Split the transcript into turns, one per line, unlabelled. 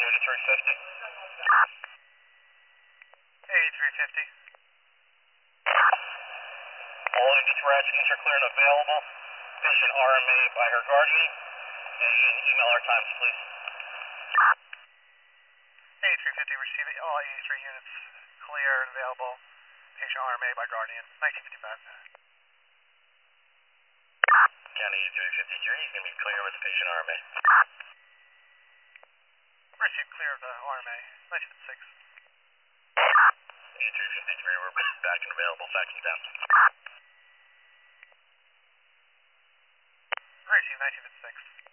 8350.
8350.
All 84 residents are clear and available. Patient RMA by her guardian. And email our times, please.
8350, receive it. All 83 units clear and available. Patient RMA by guardian. 1955.
County 8353, you're going to be clear with the patient RMA.
Receive clear of the RMA. 1956.
8353, we're back and available. Faxing down.
Receive 1956.